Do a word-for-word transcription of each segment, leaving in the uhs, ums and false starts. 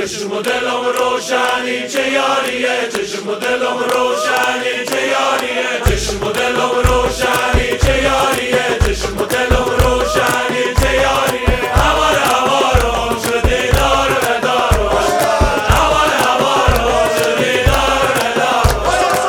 چشم و دلم روشنی چه یاریه، چشم و دلم روشنی چه یاریه، چشم و دلم روشنی چه یاریه، چشم و دلم روشنی چه یاریه. هوار هوارم شدی دار و دارم، هوار هوارم شدی دار و دارم.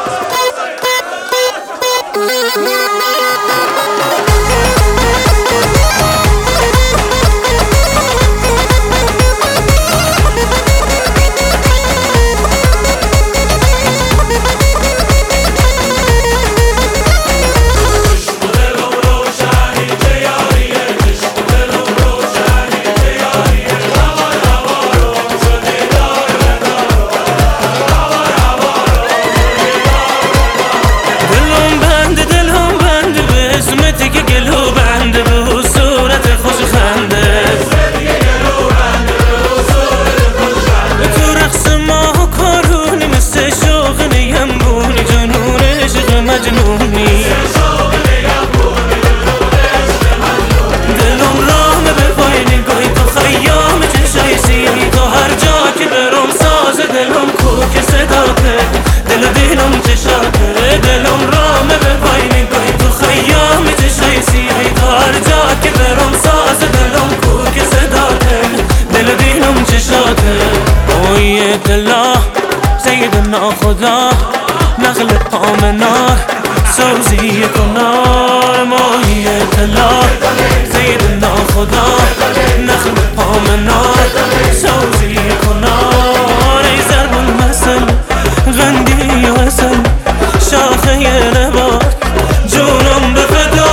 سيدنا خدا نخل آمنار سوزی کنار ماهیت الله سيدنا خدا نخل آمنار سوزی کنار ای ضرب المثل غندی و حسن شاخه نبات جونم به فدا.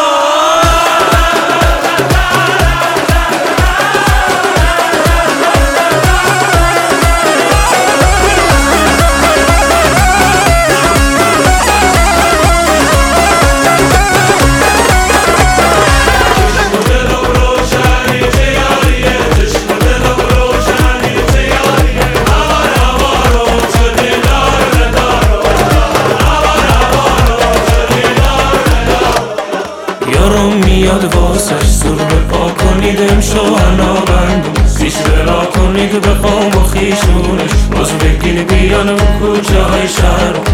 میاد واسش زور بپا کنید امشو هنا بندم پیش برا کنید بخوام و خیشونش باز بگین بیان و کجای شهرم